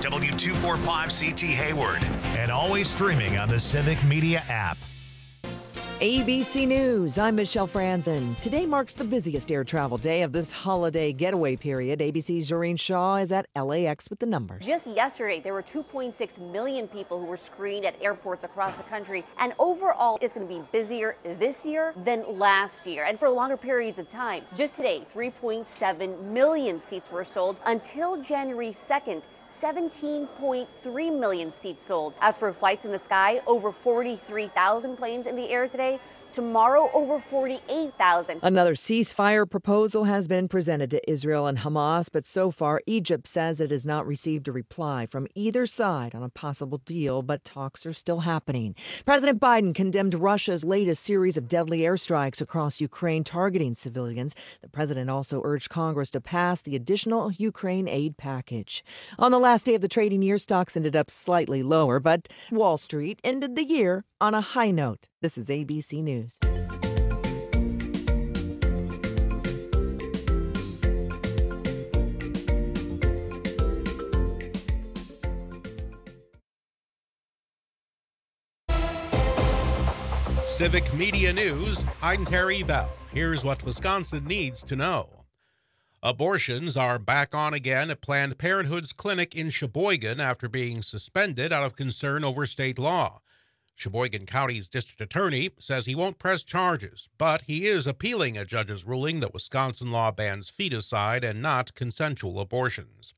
W245CT Hayward, and always streaming on the Civic Media app. ABC News, I'm Michelle Franzen. Today marks the busiest air travel day of this holiday getaway period. ABC's Doreen Shaw is at LAX with the numbers. Just yesterday, there were 2.6 million people who were screened at airports across the country. And overall, it's going to be busier this year than last year, and for longer periods of time. Just today, 3.7 million seats were sold. Until January 2nd, 17.3 million seats sold. As for flights in the sky, over 43,000 planes in the air today. Tomorrow, over 48,000. Another ceasefire proposal has been presented to Israel and Hamas, but so far, Egypt says it has not received a reply from either side on a possible deal, but talks are still happening. President Biden condemned Russia's latest series of deadly airstrikes across Ukraine targeting civilians. The president also urged Congress to pass the additional Ukraine aid package. On the last day of the trading year, stocks ended up slightly lower, but Wall Street ended the year on a high note. This is ABC News. Civic Media News, I'm Terry Bell. Here's what Wisconsin needs to know. Abortions are back on again at Planned Parenthood's clinic in Sheboygan after being suspended out of concern over state law. Sheboygan County's district attorney says he won't press charges, but he is appealing a judge's ruling that Wisconsin law bans feticide and not consensual abortions.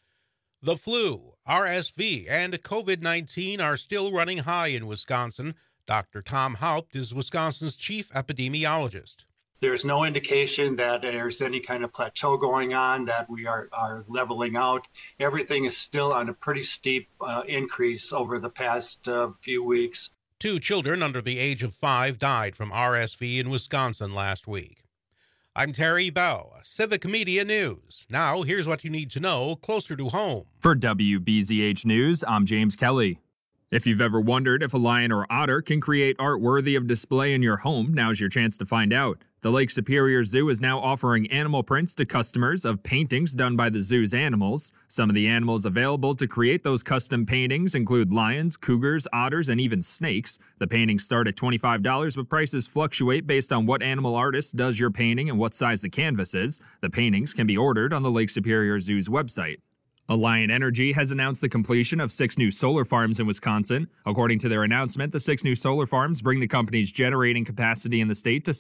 The flu, RSV, and COVID-19 are still running high in Wisconsin. Dr. Tom Haupt is Wisconsin's chief epidemiologist. There's no indication that there's any kind of plateau going on, that we are leveling out. Everything is still on a pretty steep increase over the past few weeks. 2 children under the age of 5 died from RSV in Wisconsin last week. I'm Terry Bell, Civic Media News. Now, here's what you need to know closer to home. For WBZH News, I'm James Kelly. If you've ever wondered if a lion or otter can create art worthy of display in your home, now's your chance to find out. The Lake Superior Zoo is now offering animal prints to customers of paintings done by the zoo's animals. Some of the animals available to create those custom paintings include lions, cougars, otters, and even snakes. The paintings start at $25, but prices fluctuate based on what animal artist does your painting and what size the canvas is. The paintings can be ordered on the Lake Superior Zoo's website. Alliant Energy has announced the completion of 6 new solar farms in Wisconsin. According to their announcement, the 6 new solar farms bring the company's generating capacity in the state to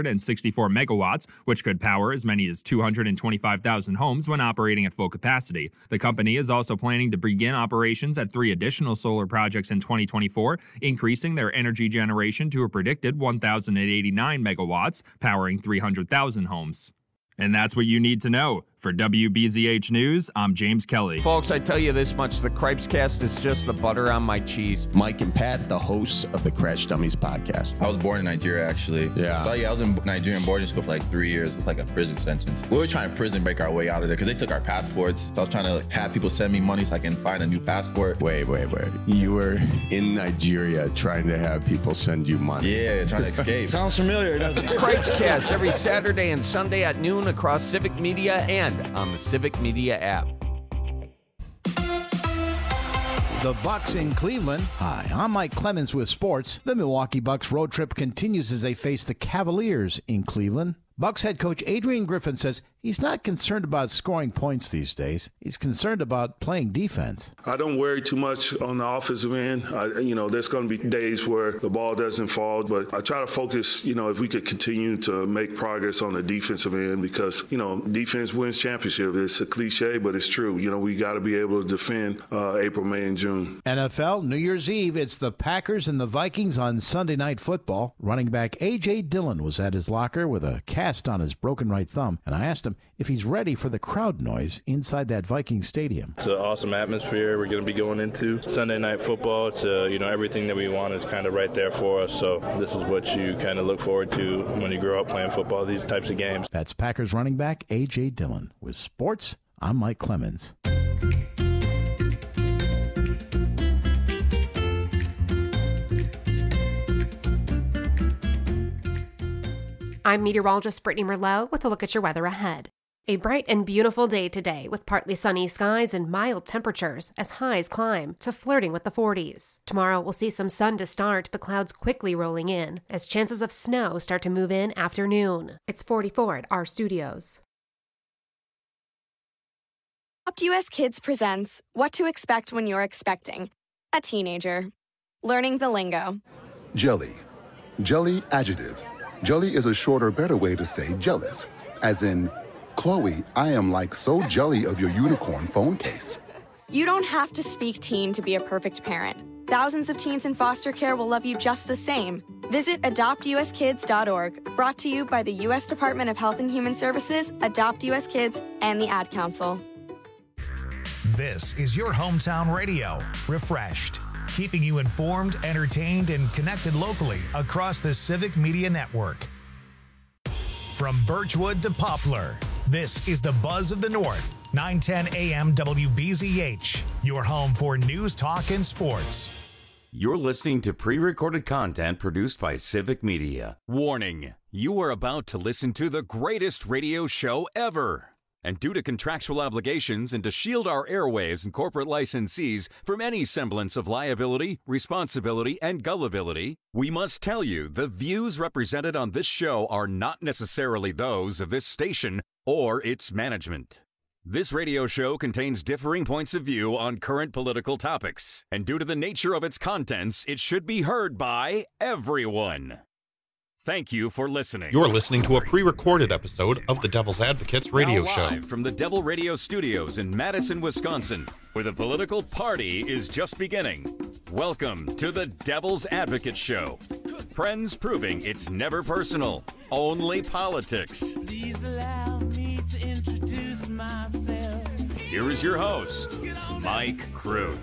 764 megawatts, which could power as many as 225,000 homes when operating at full capacity. The company is also planning to begin operations at 3 additional solar projects in 2024, increasing their energy generation to a predicted 1,089 megawatts, powering 300,000 homes. And that's what you need to know. For WBZH News, I'm James Kelly. Folks, I tell you this much, the Cripescast is just the butter on my cheese. Mike and Pat, the hosts of the Crash Dummies podcast. I was born in Nigeria, actually. Yeah. So, I was in Nigerian boarding school for like 3 years. It's like a prison sentence. We were trying to prison break our way out of there because they took our passports. So I was trying to have people send me money so I can find a new passport. Wait. You were in Nigeria trying to have people send you money. Yeah, trying to escape. Sounds familiar, doesn't it? Cripescast every Saturday and Sunday at noon across Civic Media and on the Civic Media app. The Bucks in Cleveland. Hi, I'm Mike Clemens with sports. The Milwaukee Bucks road trip continues as they face the Cavaliers in Cleveland. Bucks head coach Adrian Griffin says he's not concerned about scoring points these days. He's concerned about playing defense. I don't worry too much on the offensive end. There's going to be days where the ball doesn't fall, but I try to focus, if we could continue to make progress on the defensive end because, defense wins championship. It's a cliche, but it's true. We got to be able to defend April, May, and June. NFL, New Year's Eve, it's the Packers and the Vikings on Sunday Night Football. Running back A.J. Dillon was at his locker with a cast on his broken right thumb, and I asked him if he's ready for the crowd noise inside that Viking stadium. It's an awesome atmosphere. We're going to be going into Sunday Night Football. It's everything that we want is kind of right there for us. So this is what you kind of look forward to when you grow up playing football, these types of games. That's Packers running back A.J. Dillon. With sports, I'm Mike Clemens. I'm meteorologist Brittany Merlot with a look at your weather ahead. A bright and beautiful day today with partly sunny skies and mild temperatures as highs climb to flirting with the 40s. Tomorrow we'll see some sun to start, but clouds quickly rolling in as chances of snow start to move in after noon. It's 44 at our studios. Adopt US Kids presents What to Expect When You're Expecting a Teenager. Learning the lingo. Jelly. Jelly adjective. Jelly is a shorter, better way to say jealous. As in, Chloe, I am like so jelly of your unicorn phone case. You don't have to speak teen to be a perfect parent. Thousands of teens in foster care will love you just the same. Visit adoptuskids.org, brought to you by the U.S. Department of Health and Human Services, Adopt US Kids, and the Ad Council. This is your hometown radio, Refreshed, keeping you informed, entertained, and connected locally across the Civic Media Network. From Birchwood to Poplar, this is the Buzz of the North, 910 AM WBZH, your home for news, talk, and sports. You're listening to pre-recorded content produced by Civic Media. Warning, you are about to listen to the greatest radio show ever. And due to contractual obligations and to shield our airwaves and corporate licensees from any semblance of liability, responsibility, and gullibility, we must tell you the views represented on this show are not necessarily those of this station or its management. This radio show contains differing points of view on current political topics, and due to the nature of its contents, it should be heard by everyone. Thank you for listening. You're listening to a pre-recorded episode of the Devil's Advocates radio Now show. Live from the Devil Radio Studios in Madison, Wisconsin, where the political party is just beginning. Welcome to the Devil's Advocate Show. Friends proving it's never personal, only politics. Please allow me to introduce myself. Here is your host, Mike Crute.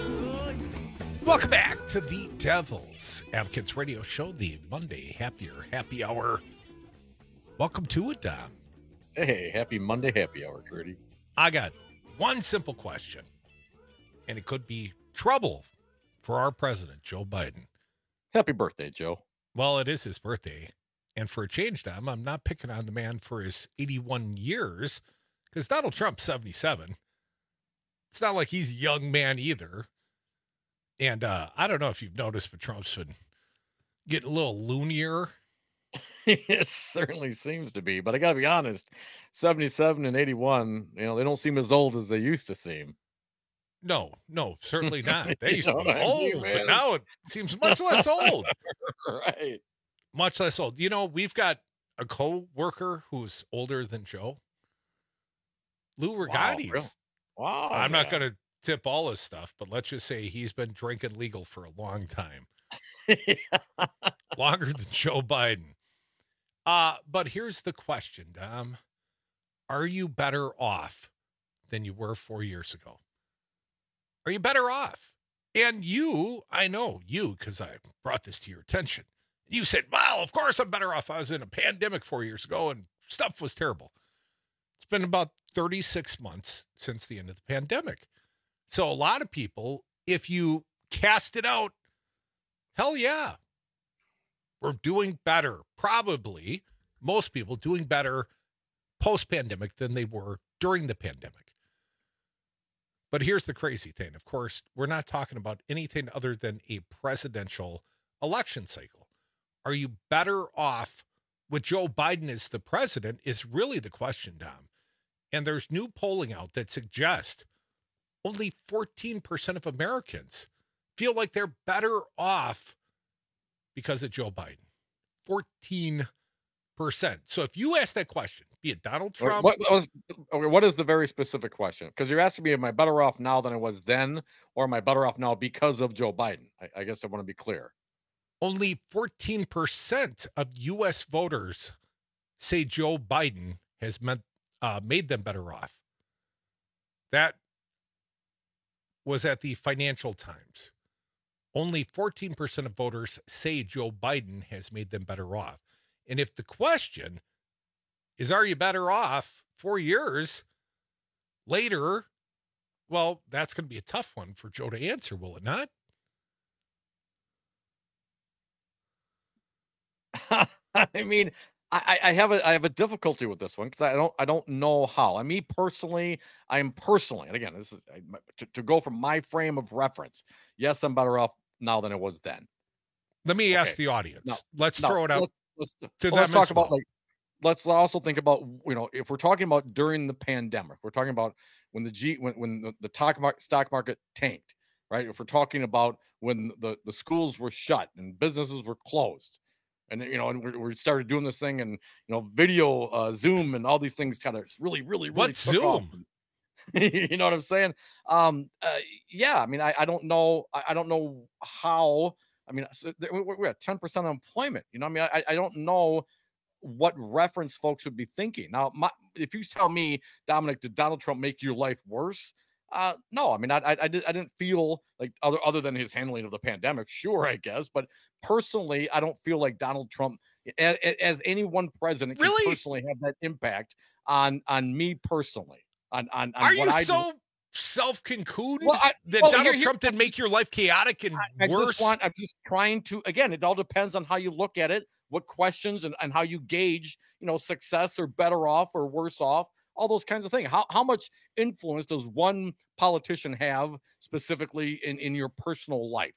Welcome back to the Devil's Advocates radio show, the Monday Happy Hour. Welcome to it, Dom. Hey, happy Monday happy hour, Gertie. I got one simple question, and it could be trouble for our president, Joe Biden. Happy birthday, Joe. Well, it is his birthday, and for a change, Dom, I'm not picking on the man for his 81 years, because Donald Trump's 77. It's not like he's a young man either. And I don't know if you've noticed, but Trump's been getting a little loonier. It certainly seems to be. But I got to be honest, 77 and 81, they don't seem as old as they used to seem. No, certainly not. They used to be I old, mean, but now it seems much less old. Right. Much less old. We've got a co-worker who's older than Joe. Lou Rigatti's. Wow. I'm not going to tip all his stuff, but let's just say he's been drinking legal for a long time. Longer than Joe Biden. But here's the question, Dom. Are you better off than you were 4 years ago? Are you better off? And I know you, because I brought this to your attention. You said, well, of course I'm better off. I was in a pandemic 4 years ago and stuff was terrible. It's been about 36 months since the end of the pandemic. So a lot of people, if you cast it out, hell yeah, we're doing better. Probably most people doing better post-pandemic than they were during the pandemic. But here's the crazy thing. Of course, we're not talking about anything other than a presidential election cycle. Are you better off with Joe Biden as the president is really the question, Dom. And there's new polling out that suggests only 14% of Americans feel like they're better off because of Joe Biden. 14%. So if you ask that question, be it Donald Trump. What is the very specific question? Because you're asking me, am I better off now than I was then, or am I better off now because of Joe Biden? I guess I want to be clear. Only 14% of U.S. voters say Joe Biden has made them better off. That was at the Financial Times. Only 14% of voters say Joe Biden has made them better off. And if the question is, are you better off 4 years later? Well, that's going to be a tough one for Joe to answer, will it not? I mean, I have a difficulty with this one because I don't know how. I mean, I'm personally, and again, this is to go from my frame of reference. Yes, I'm better off now than it was then. Let me ask the audience. Let's throw it out. Let's talk about let's also think about, if we're talking about during the pandemic, we're talking about when the stock market tanked, right? If we're talking about when the schools were shut and businesses were closed, and we started doing this thing, and video, Zoom, and all these things kind of really What's took off. Zoom? You know what I'm saying? Yeah. I mean, I don't know. I don't know how. I mean, we're at 10% unemployment. I mean, I don't know what reference folks would be thinking. Now, if you tell me, Dominic, did Donald Trump make your life worse? No, I mean, I didn't feel like other than his handling of the pandemic, sure, I guess, but personally, I don't feel like Donald Trump, as any one president, can personally have that impact on me personally. On Are you so self-concluded that Donald Trump did make your life chaotic and worse? I'm just trying to, again, it all depends on how you look at it, what questions and how you gauge, success or better off or worse off. All those kinds of things. How much influence does one politician have specifically in your personal life?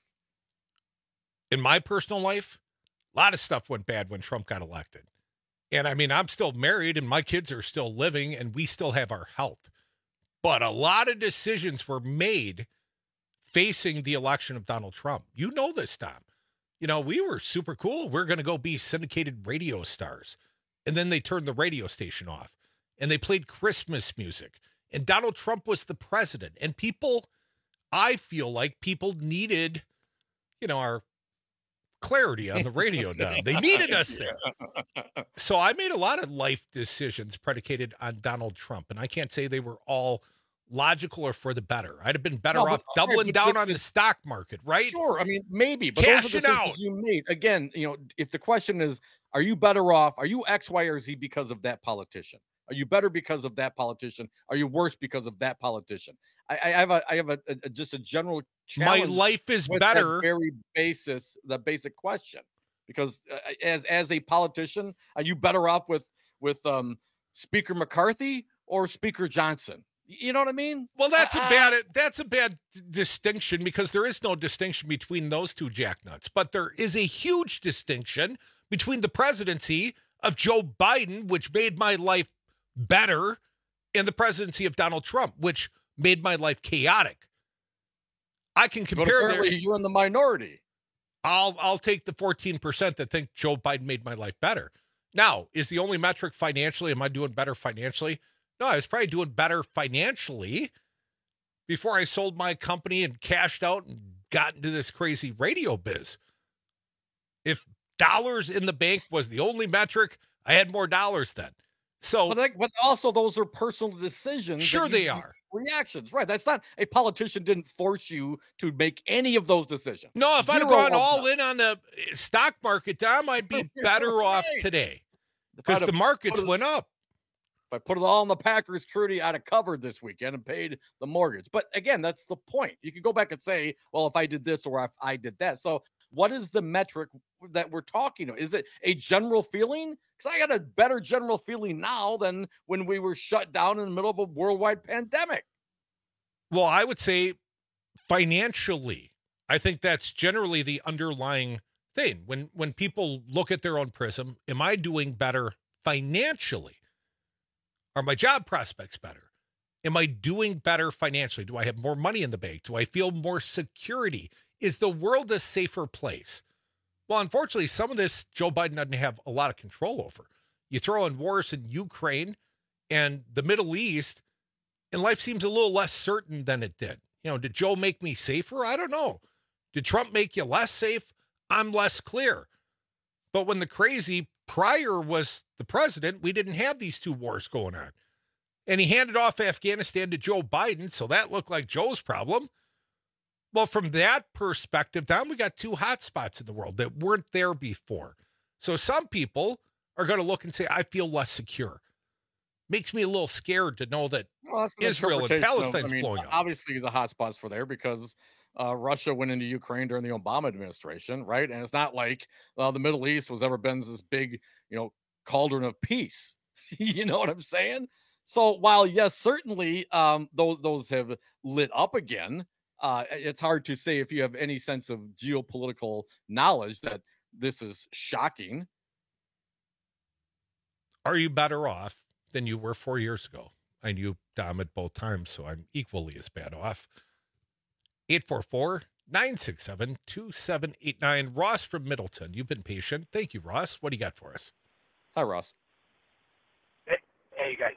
In my personal life, a lot of stuff went bad when Trump got elected. And I mean, I'm still married and my kids are still living and we still have our health. But a lot of decisions were made facing the election of Donald Trump. You know this, Tom. We were super cool. We're going to go be syndicated radio stars. And then they turned the radio station off. And they played Christmas music. And Donald Trump was the president. And I feel like people needed, our clarity on the radio now. They needed us there. So I made a lot of life decisions predicated on Donald Trump. And I can't say they were all logical or for the better. I'd have been better off doubling down on the stock market, right? Sure. I mean, maybe. But cash those are the decisions you made. Again, if the question is, are you better off? Are you X, Y, or Z because of that politician? Are you better because of that politician? Are you worse because of that politician? I have just a general challenge. My life is better. The basic question, because as a politician, are you better off with Speaker McCarthy or Speaker Johnson? You know what I mean? Well, that's a bad distinction, because there is no distinction between those two jacknuts. But there is a huge distinction between the presidency of Joe Biden, which made my life better, and the presidency of Donald Trump, which made my life chaotic. I can compare there. You're in the minority. I'll take the 14% that think Joe Biden made my life better. Now, is the only metric financially? Am I doing better financially? No, I was probably doing better financially before I sold my company and cashed out and got into this crazy radio biz. If dollars in the bank was the only metric, I had more dollars then. So, but also those are personal decisions. Sure, they are reactions, right? That's not, a politician didn't force you to make any of those decisions. No, if I'd have gone all in on the stock market, Dom, I'd be better off today because the markets went up. If I put it all in the Packers Trudy, I'd have covered this weekend and paid the mortgage. But again, that's the point. You could go back and say, well, if I did this or if I did that. So what is the metric that we're talking about? Is it a general feeling? Because I got a better general feeling now than when we were shut down in the middle of a worldwide pandemic. Well, I would say financially, I think that's generally the underlying thing. When people look at their own prism, am I doing better financially? Are my job prospects better? Am I doing better financially? Do I have more money in the bank? Do I feel more security? Is the world a safer place? Well, unfortunately, some of this Joe Biden doesn't have a lot of control over. You throw in wars in Ukraine and the Middle East, and life seems a little less certain than it did. Did Joe make me safer? I don't know. Did Trump make you less safe? I'm less clear. But when the crazy prior was the president, we didn't have these two wars going on. And he handed off Afghanistan to Joe Biden, so that looked like Joe's problem. Well, from that perspective, Don, we got two hot spots in the world that weren't there before. So some people are going to look and say, I feel less secure. Makes me a little scared to know that Israel and Palestine's blowing up. Obviously, the hot spots were there because Russia went into Ukraine during the Obama administration, right? And it's not like the Middle East was ever been this big, cauldron of peace. You know what I'm saying? So while, yes, certainly those have lit up again, it's hard to say if you have any sense of geopolitical knowledge that this is shocking. Are you better off than you were 4 years ago? I knew Dom at both times, so I'm equally as bad off. 844-967-2789. Ross from Middleton. You've been patient. Thank you, Ross. What do you got for us? Hi, Ross. Hey guys.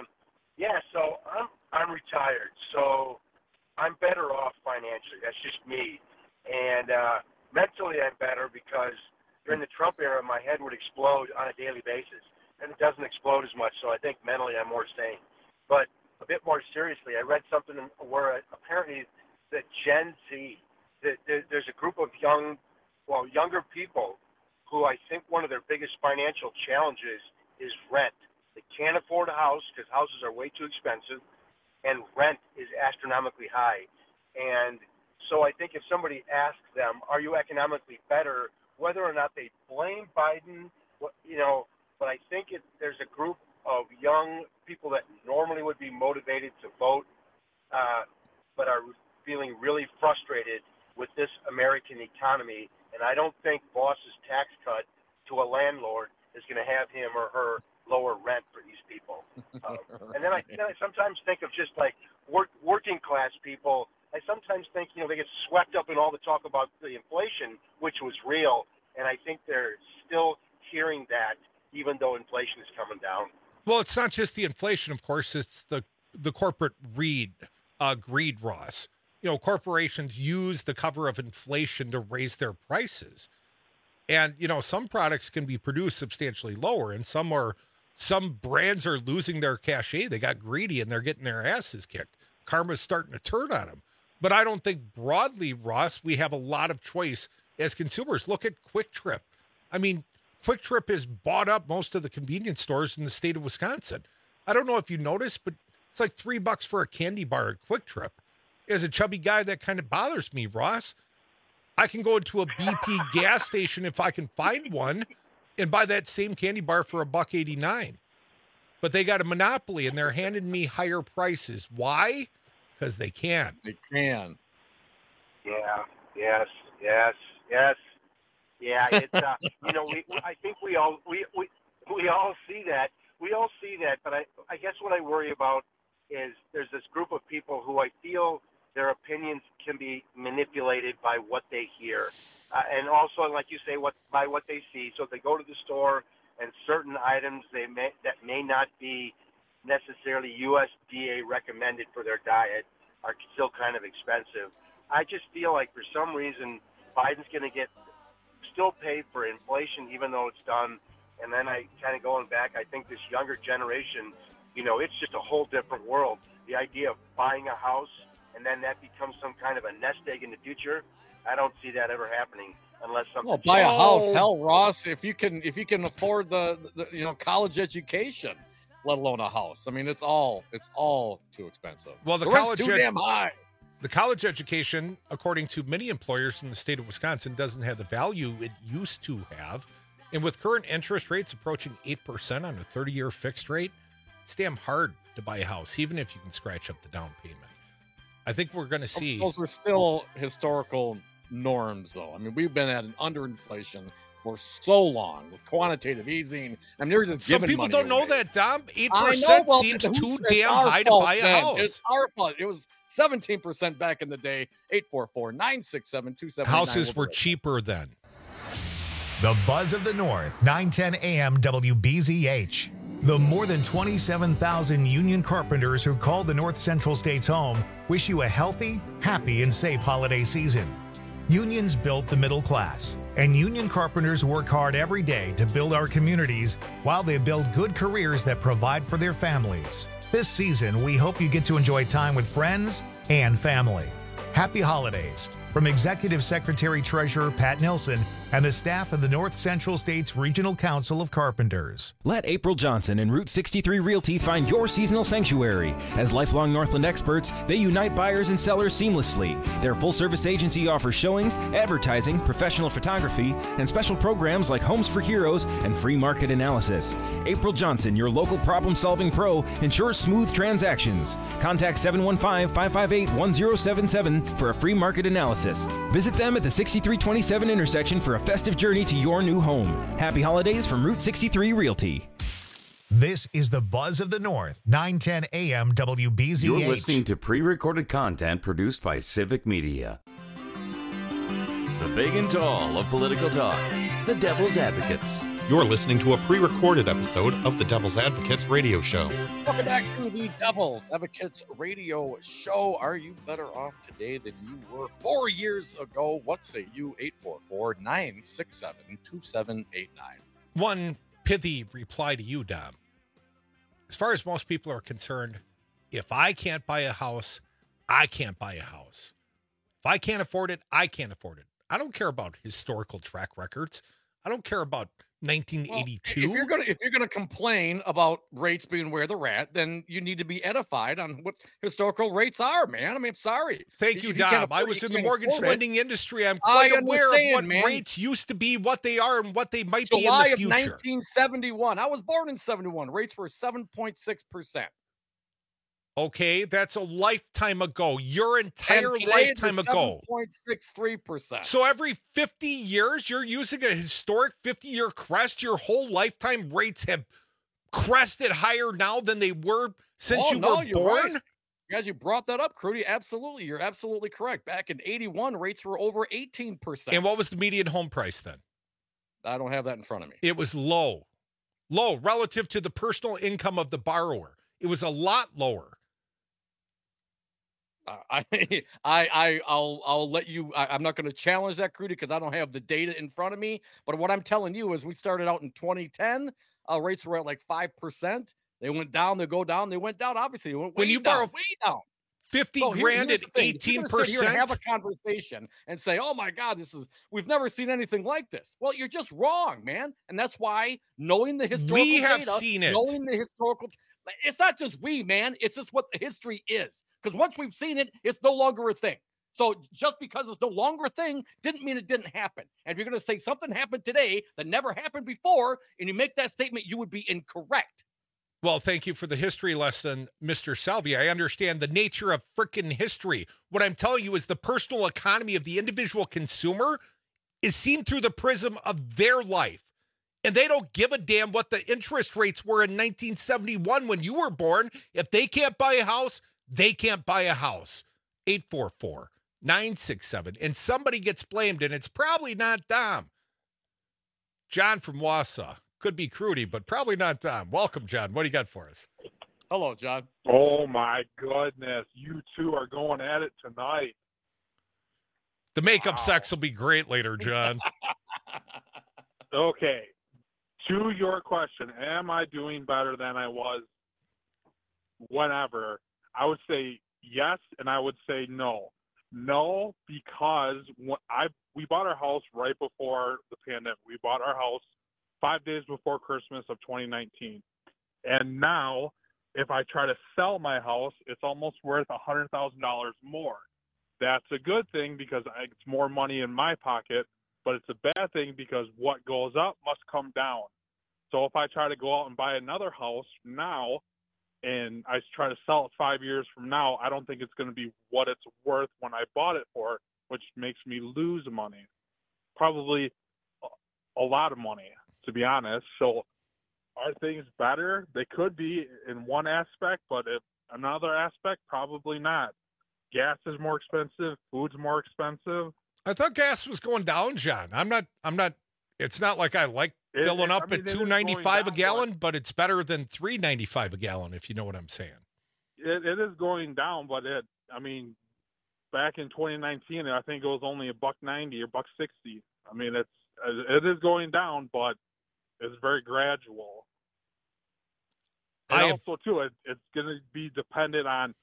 So I'm retired, so I'm better off financially. That's just me. And mentally, I'm better because during the Trump era, my head would explode on a daily basis, and it doesn't explode as much. So I think mentally, I'm more sane. But a bit more seriously, I read something where apparently the Gen Z, there's a group of younger people who I think one of their biggest financial challenges is rent. They can't afford a house because houses are way too expensive, and rent is astronomically high. And so I think if somebody asks them, are you economically better, whether or not they blame Biden, but I think there's a group of young people that normally would be motivated to vote, but are feeling really frustrated with this American economy. And I don't think Boss's tax cut to a landlord is going to have him or her lower rent for these people. And then I sometimes think of just like working class people. I sometimes think, they get swept up in all the talk about the inflation, which was real. And I think they're still hearing that, even though inflation is coming down. Well, it's not just the inflation, of course. It's the corporate greed, Ross. Corporations use the cover of inflation to raise their prices. And, some products can be produced substantially lower, and some brands are losing their cachet. They got greedy and they're getting their asses kicked. Karma's starting to turn on them. But I don't think broadly, Ross, we have a lot of choice as consumers. Look at Quick Trip. I mean, Quick Trip has bought up most of the convenience stores in the state of Wisconsin. I don't know if you noticed, but it's like $3 for a candy bar at Quick Trip. As a chubby guy, that kind of bothers me, Ross. I can go into a BP gas station if I can find one and buy that same candy bar for $1.89. But they got a monopoly and they're handing me higher prices. Why? Because they can. They can. Yeah. Yes. Yeah. It's I think we all see that. We all see that. But I guess what I worry about is there's this group of people who I feel their opinions can be manipulated by what they hear, and also, like you say, by what they see. So if they go to the store and certain items that may not be necessarily USDA recommended for their diet are still kind of expensive. I just feel like for some reason Biden's going to still pay for inflation even though it's done. And then I kind of going back, I think this younger generation, it's just a whole different world. The idea of buying a house and then that becomes some kind of a nest egg in the future, I don't see that ever happening unless something. Well, buy a house, hell, Ross, if you can afford the college education, let alone a house. I mean, it's all too expensive. Well, the rent's too damn high. The college education, according to many employers in the state of Wisconsin, doesn't have the value it used to have. And with current interest rates approaching 8% on a 30-year fixed rate, it's damn hard to buy a house, even if you can scratch up the down payment. I think we're going to see. Those are still historical norms, though. I mean, we've been at an underinflation for so long with quantitative easing. I mean, they're just some people don't know that, Dom. 8% seems too damn high to buy a house. It's our fault. It was 17% back in the day. 844-967-2789. Houses were cheaper then. The Buzz of the North, 910 AM WBZH. The more than 27,000 union carpenters who call the North Central States home wish you a healthy, happy, and safe holiday season. Unions built the middle class, and union carpenters work hard every day to build our communities while they build good careers that provide for their families. This season, we hope you get to enjoy time with friends and family. Happy holidays from Executive Secretary Treasurer Pat Nilsson and the staff of the North Central States Regional Council of Carpenters. Let April Johnson and Route 63 Realty find your seasonal sanctuary. As lifelong Northland experts, they unite buyers and sellers seamlessly. Their full-service agency offers showings, advertising, professional photography, and special programs like Homes for Heroes and free market analysis. April Johnson, your local problem-solving pro, ensures smooth transactions. Contact 715-558-1077 for a free market analysis. Visit them at the 6327 intersection for a festive journey to your new home. Happy holidays from Route 63 Realty. This is the Buzz of the North, 910 AM WBZH. You're listening to pre-recorded content produced by Civic Media. The big and tall of political talk, the Devil's Advocates. You're listening to a pre-recorded episode of the Devil's Advocates radio show. Welcome back to the Devil's Advocates radio show. Are you better off today than you were 4 years ago? What say you? 844-967-2789. One pithy reply to you, Dom. As far as most people are concerned, if I can't buy a house, I can't buy a house. If I can't afford it, I can't afford it. I don't care about historical track records. I don't care about 1982. Well, if you're gonna complain about rates being where they're at, then you need to be edified on what historical rates are, man. I mean, I'm sorry. Thank you, Dom. I was in the mortgage lending industry. I'm quite aware of what rates used to be, what they are, and what they might be in the future. July of 1971. I was born in 71. Rates were 7.6%. Okay, that's a lifetime ago. Your entire lifetime ago. 7.63%. So every 50 years, you're using a historic 50-year crest. Your whole lifetime rates have crested higher now than they were since you were born? Right. As you brought that up, Crudy, absolutely. You're absolutely correct. Back in 81, rates were over 18%. And what was the median home price then? I don't have that in front of me. It was low. Low relative to the personal income of the borrower. It was a lot lower. I'll let you. I'm not going to challenge that, Crudy, because I don't have the data in front of me. But what I'm telling you is, we started out in 2010. Rates were at like 5%. They went down. They go down. They went down. Obviously, they went way down. 50 grand at 18%. Here and have a conversation and say, "Oh my God, we've never seen anything like this." Well, you're just wrong, man. And that's why knowing the historical knowing the historical. It's not just we, man. It's just what the history is. Because once we've seen it, it's no longer a thing. So just because it's no longer a thing didn't mean it didn't happen. And if you're going to say something happened today that never happened before, and you make that statement, you would be incorrect. Well, thank you for the history lesson, Mr. Salvi. I understand the nature of frickin' history. What I'm telling you is the personal economy of the individual consumer is seen through the prism of their life. And they don't give a damn what the interest rates were in 1971 when you were born. If they can't buy a house, they can't buy a house. 844-967. And somebody gets blamed, and it's probably not Dom. John from Wausau. Could be Crudy, but probably not Dom. Welcome, John. What do you got for us? Hello, John. Oh, my goodness. You two are going at it tonight. The makeup sex will be great later, John. Okay. To your question, am I doing better than I was whenever? I would say yes, and I would say no. No, because we bought our house right before the pandemic. We bought our house 5 days before Christmas of 2019. And now, if I try to sell my house, it's almost worth $100,000 more. That's a good thing because it's more money in my pocket, but it's a bad thing because what goes up must come down. So if I try to go out and buy another house now and I try to sell it 5 years from now, I don't think it's going to be what it's worth when I bought it for, which makes me lose money. Probably a lot of money, to be honest. So are things better? They could be in one aspect, but in another aspect, probably not. Gas is more expensive. Food's more expensive. I thought gas was going down, John. I'm not, it's not like I like filling up at $2.95 a gallon, but it's better than $3.95 a gallon, if you know what I'm saying. It is going down, but back in 2019, I think it was only $1.90 or $1.60. I mean, it is going down, but it's very gradual. And also, too, it's going to be dependent on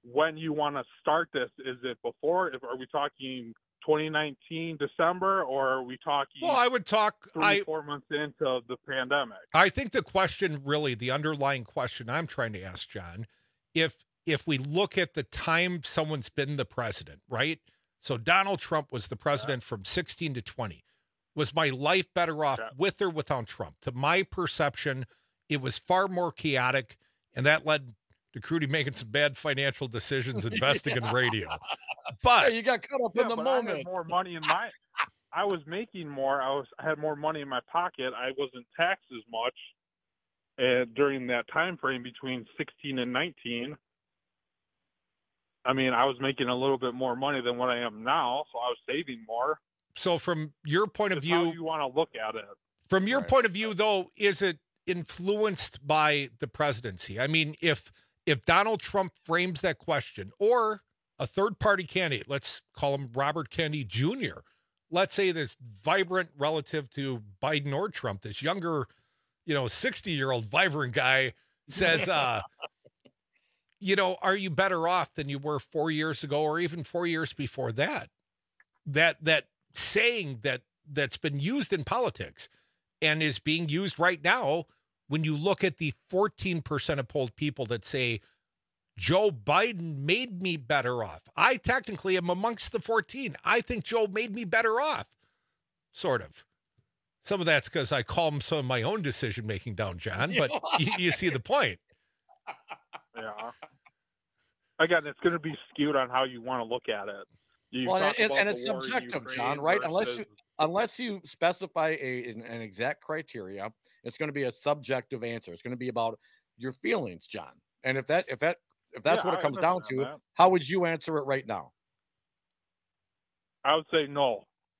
when you want to start this. Is it before? Are we talking 2019 December, or are we talking? Well, I would talk 4 months into the pandemic. I think the question, really, the underlying question I'm trying to ask, John, if we look at the time someone's been the president, right? So Donald Trump was the president from 16 to 20. Was my life better off with or without Trump? To my perception, it was far more chaotic, and that led to Crudy making some bad financial decisions investing in radio. But you got caught up in the moment. I had more money in I was making more. I had more money in my pocket. I wasn't taxed as much during that time frame between 16 and 19. I mean, I was making a little bit more money than what I am now, so I was saving more. So from your point of view, how you want to look at it. From your point of view, though, is it influenced by the presidency? I mean, if Donald Trump frames that question, or a third-party candidate, let's call him Robert Kennedy Jr., let's say this vibrant relative to Biden or Trump, this younger, 60-year-old vibrant guy says, are you better off than you were 4 years ago or even 4 years before that? That saying that's been used in politics and is being used right now when you look at the 14% of polled people that say Joe Biden made me better off. I technically am amongst the 14. I think Joe made me better off, sort of. Some of that's because I calm some of my own decision-making down, John, but you see the point. Yeah. Again, it's going to be skewed on how you want to look at it. And it's subjective, John, right? Unless you specify an exact criteria, it's going to be a subjective answer. It's going to be about your feelings, John. And if that's what it comes down to, how would you answer it right now? I would say no.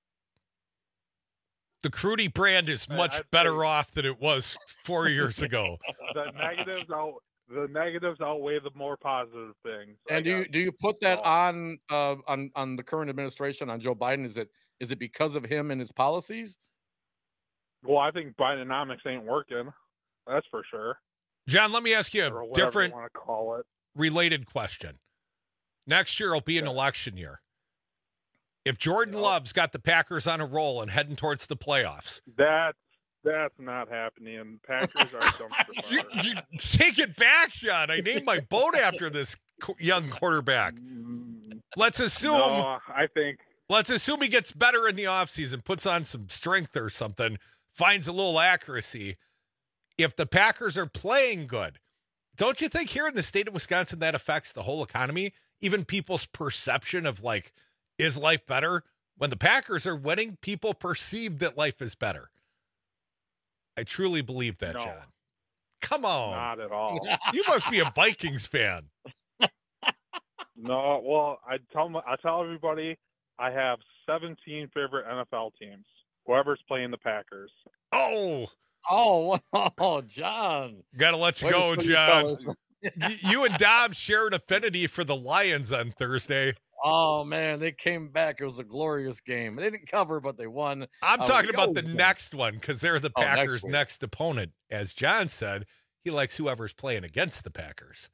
The Crudy brand is much better off than it was 4 years ago. The negatives outweigh the more positive things. And do you put that on the current administration, on Joe Biden? Is it because of him and his policies? Well, I think Bidenomics ain't working. That's for sure. John, let me ask you a different you want to call it. Related question. Next year will be an election year. If Jordan Love's got the Packers on a roll and heading towards the playoffs, that's not happening. Packers are dumpster fire. You take it back, John. I named my boat after this young quarterback. Let's assume he gets better in the offseason, puts on some strength or something, finds a little accuracy. If the Packers are playing good, don't you think here in the state of Wisconsin that affects the whole economy? Even people's perception of, is life better? When the Packers are winning, people perceive that life is better. I truly believe that, John. Come on. Not at all. You must be a Vikings fan. No, well, I tell everybody I have 17 favorite NFL teams. Whoever's playing the Packers. Oh, John. Got to let you go, John. You and Dobbs share an affinity for the Lions on Thursday. Oh, man, they came back. It was a glorious game. They didn't cover, but they won. I'm talking about the next one because they're the Packers' next opponent. As John said, he likes whoever's playing against the Packers.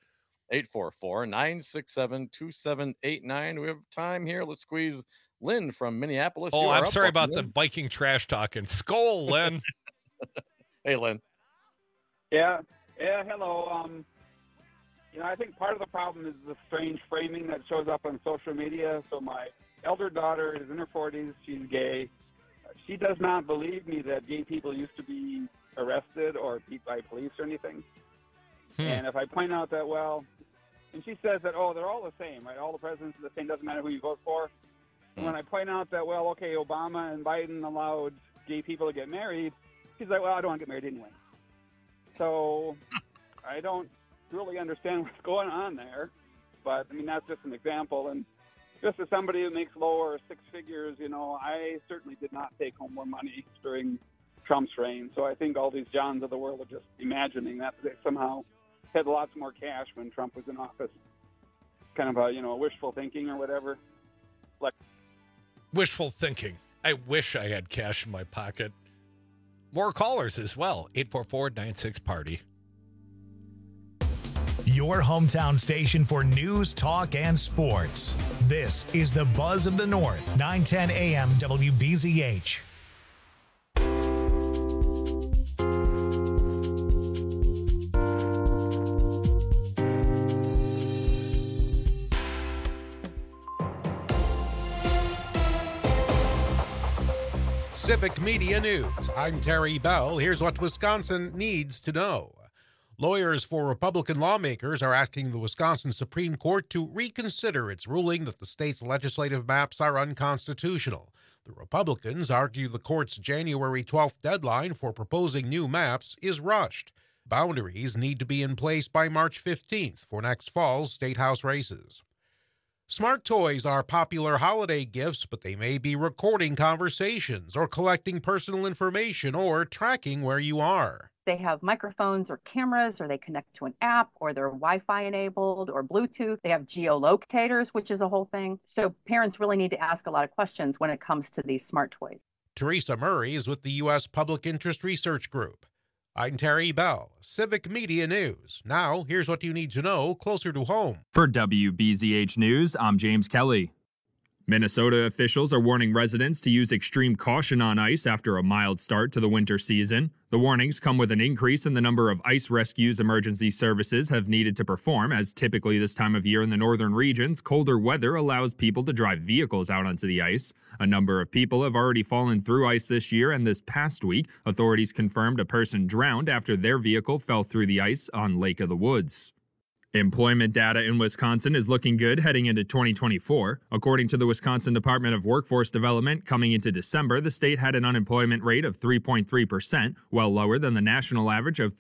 844-967-2789. We have time here. Let's squeeze Lynn from Minneapolis. Oh, I'm sorry about the Viking trash talking. Skull, Lynn. Hey, Lynn. Yeah, hello. I think part of the problem is the strange framing that shows up on social media. So my elder daughter is in her 40s. She's gay. She does not believe me that gay people used to be arrested or beat by police or anything. And if I point out that, and she says that, they're all the same, right? All the presidents are the same. Doesn't matter who you vote for. And when I point out that, Obama and Biden allowed gay people to get married, she's like, I don't want to get married anyway. So I don't really understand what's going on there, but that's just an example. And just as somebody who makes lower six figures, I certainly did not take home more money during Trump's reign. So I think all these Johns of the world are just imagining that they somehow had lots more cash when Trump was in office. Kind of a wishful thinking or whatever. Wishful thinking. I wish I had cash in my pocket. More callers as well. 844-96-PARTY. your hometown station for news, talk, and sports. This is the Buzz of the North, 910 AM WBZH. Civic Media News. I'm Terry Bell. Here's what Wisconsin needs to know. Lawyers for Republican lawmakers are asking the Wisconsin Supreme Court to reconsider its ruling that the state's legislative maps are unconstitutional. The Republicans argue the court's January 12th deadline for proposing new maps is rushed. Boundaries need to be in place by March 15th for next fall's state house races. Smart toys are popular holiday gifts, but they may be recording conversations or collecting personal information or tracking where you are. They have microphones or cameras, or they connect to an app, or they're Wi-Fi enabled or Bluetooth. They have geolocators, which is a whole thing. So parents really need to ask a lot of questions when it comes to these smart toys. Teresa Murray is with the U.S. Public Interest Research Group. I'm Terry Bell, Civic Media News. Now, here's what you need to know closer to home. For WBZH News, I'm James Kelly. Minnesota officials are warning residents to use extreme caution on ice after a mild start to the winter season. The warnings come with an increase in the number of ice rescues emergency services have needed to perform, as typically this time of year in the northern regions, colder weather allows people to drive vehicles out onto the ice. A number of people have already fallen through ice this year, and this past week, authorities confirmed a person drowned after their vehicle fell through the ice on Lake of the Woods. Employment data in Wisconsin is looking good heading into 2024. According to the Wisconsin Department of Workforce Development, coming into December, the state had an unemployment rate of 3.3%, well lower than the national average of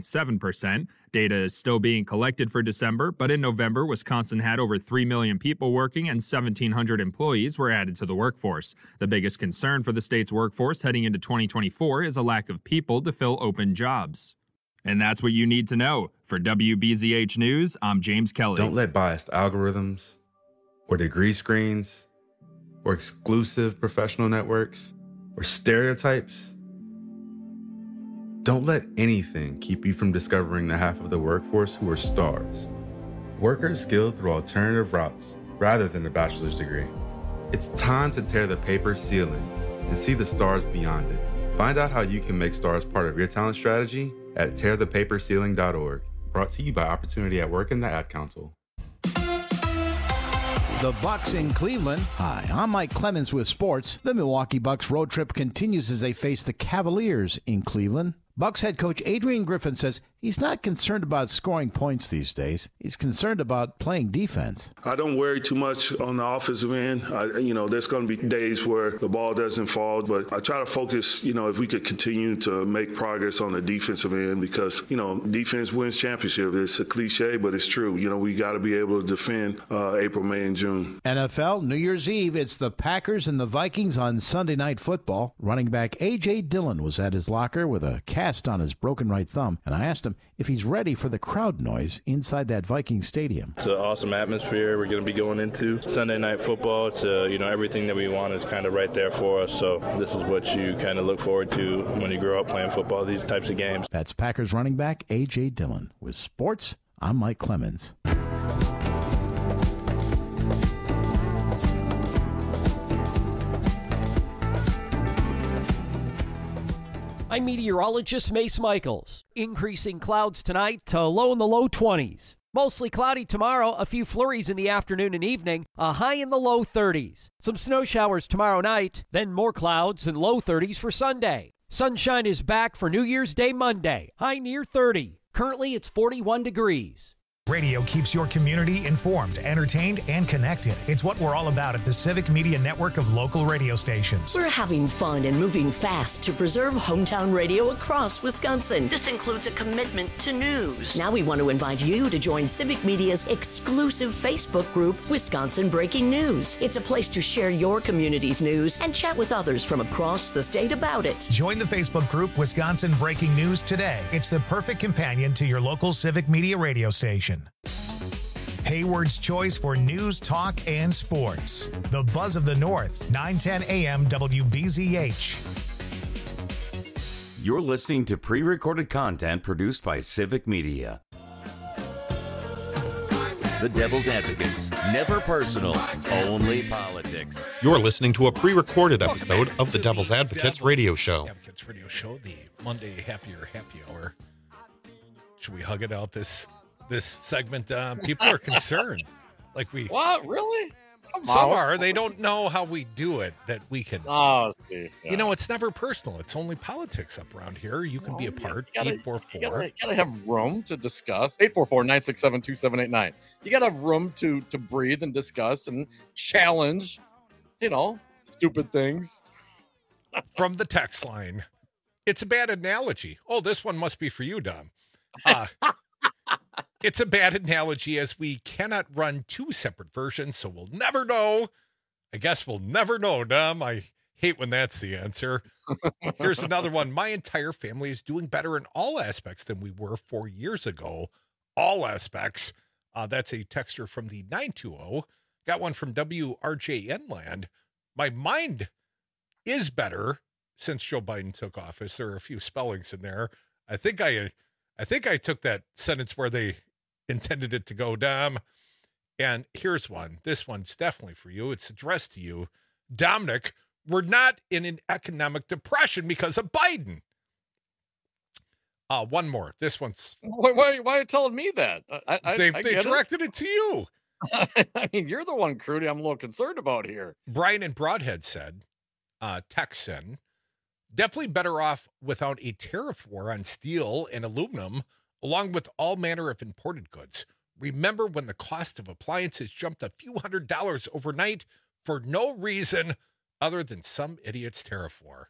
3.7%. Data is still being collected for December, but in November, Wisconsin had over 3 million people working and 1,700 employees were added to the workforce. The biggest concern for the state's workforce heading into 2024 is a lack of people to fill open jobs. And that's what you need to know. For WBZH News, I'm James Kelly. Don't let biased algorithms or degree screens or exclusive professional networks or stereotypes, don't let anything keep you from discovering the half of the workforce who are stars. Workers skilled through alternative routes rather than a bachelor's degree. It's time to tear the paper ceiling and see the stars beyond it. Find out how you can make stars part of your talent strategy at tearthepaperceiling.org. Brought to you by Opportunity at Work and the Ad Council. The Bucks in Cleveland. Hi, I'm Mike Clemens with sports. The Milwaukee Bucks road trip continues as they face the Cavaliers in Cleveland. Bucks head coach Adrian Griffin says he's not concerned about scoring points these days. He's concerned about playing defense. I don't worry too much on the offensive end. There's going to be days where the ball doesn't fall, but I try to focus, if we could continue to make progress on the defensive end because, defense wins championship. It's a cliche, but it's true. We got to be able to defend April, May, and June. NFL, New Year's Eve, it's the Packers and the Vikings on Sunday Night Football. Running back A.J. Dillon was at his locker with a cast on his broken right thumb, and I asked him if he's ready for the crowd noise inside that Viking stadium. It's an awesome atmosphere. We're going to be going into Sunday Night Football. It's everything that we want is kind of right there for us. So this is what you kind of look forward to when you grow up playing football, these types of games. That's Packers running back A.J. Dillon. With sports, I'm Mike Clemens. I'm meteorologist Mace Michaels. Increasing clouds tonight to low in the low 20s. Mostly cloudy tomorrow, a few flurries in the afternoon and evening, a high in the low 30s. Some snow showers tomorrow night, then more clouds and low 30s for Sunday. Sunshine is back for New Year's Day Monday, high near 30. Currently, it's 41 degrees. Radio keeps your community informed, entertained, and connected. It's what we're all about at the Civic Media Network of local radio stations. We're having fun and moving fast to preserve hometown radio across Wisconsin. This includes a commitment to news. Now we want to invite you to join Civic Media's exclusive Facebook group, Wisconsin Breaking News. It's a place to share your community's news and chat with others from across the state about it. Join the Facebook group, Wisconsin Breaking News today. It's the perfect companion to your local Civic Media radio station. Hayward's choice for news, talk, and sports. The Buzz of the North, 910 AM WBZH. You're listening to pre-recorded content produced by Civic Media. The Devil's Advocates. Never personal, only politics. You're listening to a pre-recorded episode of the Devil's Advocates radio show. Advocates radio show, the Monday Happy Hour. Should we hug it out this segment? People are concerned. Like we What? Really? Some are. They don't know how we do it, that we can. Oh, see. Yeah. You know, it's never personal. It's only politics up around here. You can be a part. 844. You gotta have room to discuss. 844-967-2789. You gotta have room to breathe and discuss and challenge, stupid things. From the text line, it's a bad analogy. Oh, this one must be for you, Dom. It's a bad analogy as we cannot run two separate versions, so we'll never know. I guess we'll never know, Dom. I hate when that's the answer. Here's another one. My entire family is doing better in all aspects than we were 4 years ago. All aspects. That's a texter from the 920. Got one from WRJN land. My mind is better since Joe Biden took office. There are a few spellings in there. I think I took that sentence where they intended it to go, Dom. And here's one. This one's definitely for you. It's addressed to you. Dominic, we're not in an economic depression because of Biden. One more. This one's... Why are you telling me that? They directed it to you. I mean, you're the one, Crudy, I'm a little concerned about here. Brian in Broadhead said, Texan, definitely better off without a tariff war on steel and aluminum, along with all manner of imported goods. Remember when the cost of appliances jumped a few $100s overnight for no reason other than some idiot's tariff war?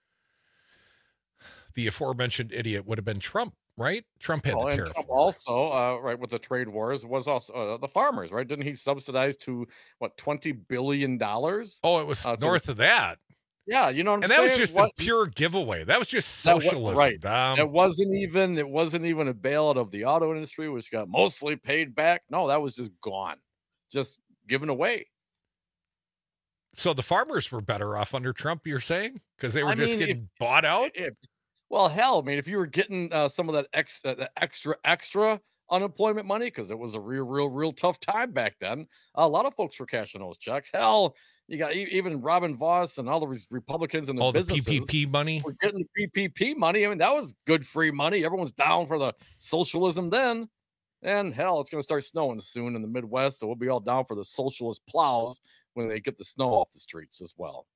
The aforementioned idiot would have been Trump, right? Trump had the tariff Trump war. Also, right, with the trade wars was also the farmers, right? Didn't he subsidize to, $20 billion? Oh, it was north of that. Yeah, you know what I'm and saying? And that was just a pure giveaway. That was just socialism. Right. Dom. It wasn't even a bailout of the auto industry, which got mostly paid back. No, that was just gone. Just given away. So the farmers were better off under Trump, you're saying? Because they were getting bought out? Well, hell, I mean, if you were getting some of that extra unemployment money, because it was a real tough time back then, a lot of folks were cashing those checks. Hell, you got even Robin Voss and all the Republicans and the businesses. The PPP money. We're getting the PPP money. I mean, that was good free money. Everyone's down for the socialism then. And hell, it's going to start snowing soon in the Midwest, so we'll be all down for the socialist plows when they get the snow off the streets as well.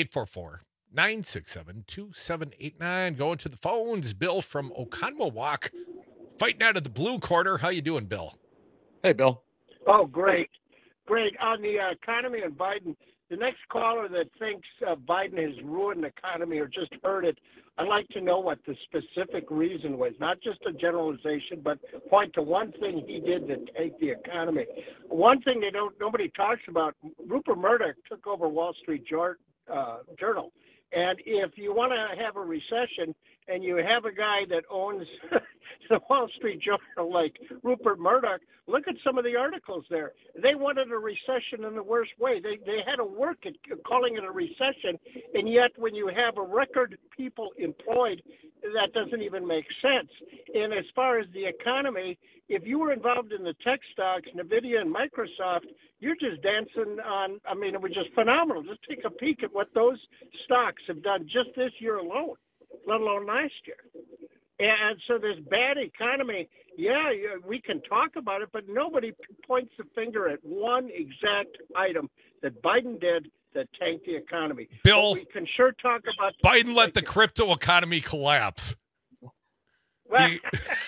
844-967-2789. Going to the phones. Bill from Oconomowoc, fighting out of the blue corner. How you doing, Bill? Hey, Bill. Oh, great. On the economy and Biden, the next caller that thinks Biden has ruined the economy or just hurt it, I'd like to know what the specific reason was, not just a generalization, but point to one thing he did to take the economy. One thing nobody talks about, Rupert Murdoch took over Wall Street Journal. And if you want to have a recession and you have a guy that owns the Wall Street Journal like Rupert Murdoch, look at some of the articles there. They wanted a recession in the worst way. They had to work at calling it a recession, and yet when you have a record people employed, that doesn't even make sense. And as far as the economy, if you were involved in the tech stocks, NVIDIA and Microsoft, you're just dancing on, I mean, it was just phenomenal. Just take a peek at what those stocks have done just this year alone, let alone last year. And so this bad economy, yeah, we can talk about it, but nobody points the finger at one exact item that Biden did that tanked the economy. Bill, but we can sure talk about Biden let the crypto economy collapse. The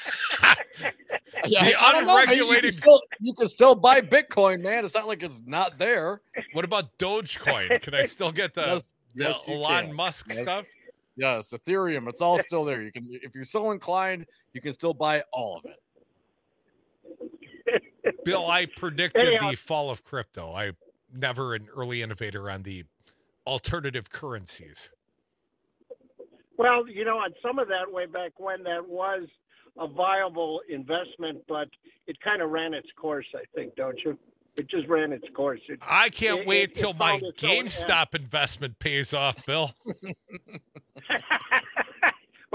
unregulated. You can still buy Bitcoin, man. It's not like it's not there. What about Dogecoin? Can I still get the Elon Musk stuff? Yes, Ethereum. It's all still there. You can, if you're so inclined, you can still buy all of it. Bill, I predicted the fall of crypto. I'm never an early innovator on the alternative currencies. Well, on some of that way back when that was a viable investment, but it kind of ran its course, I think, don't you? It just ran its course. I can't wait till my GameStop investment pays off, Bill. But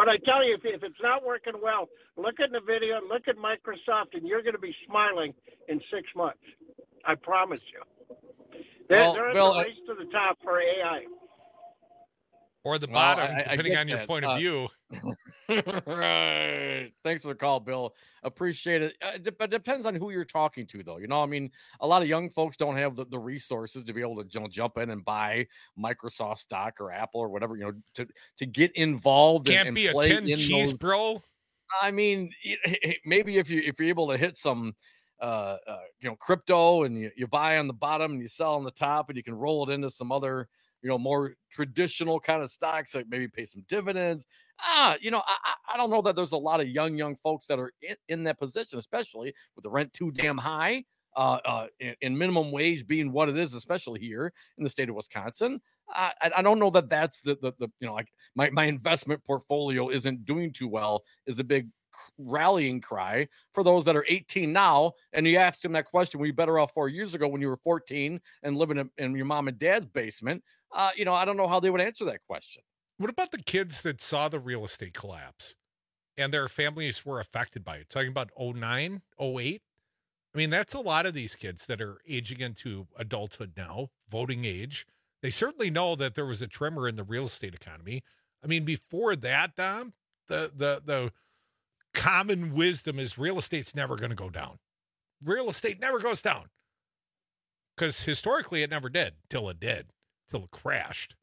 But I tell you, if it's not working well, look at the video, look at Microsoft, and you're going to be smiling in 6 months. I promise you. They're in the race to the top for AI. Or the bottom, depending on your point of view. Right. Thanks for the call, Bill. Appreciate it. It depends on who you're talking to, though. I mean, a lot of young folks don't have the resources to be able to jump in and buy Microsoft stock or Apple or whatever, to get involved. Can't be a tin cheese, bro. I mean, maybe if you're able to hit some crypto and you buy on the bottom and you sell on the top, and you can roll it into some other more traditional kind of stocks that maybe pay some dividends. I don't know that there's a lot of young folks that are in that position, especially with the rent too damn high, and minimum wage being what it is, especially here in the state of Wisconsin. I don't know that that's the like my investment portfolio isn't doing too well is a big rallying cry for those that are 18 now. And you asked them that question, were you better off 4 years ago when you were 14 and living in your mom and dad's basement? I don't know how they would answer that question. What about the kids that saw the real estate collapse and their families were affected by it? Talking about 09, 08. I mean, that's a lot of these kids that are aging into adulthood now, voting age. They certainly know that there was a tremor in the real estate economy. I mean, before that, Dom, the common wisdom is real estate's never going to go down. Real estate never goes down. Because historically it never did, till it crashed.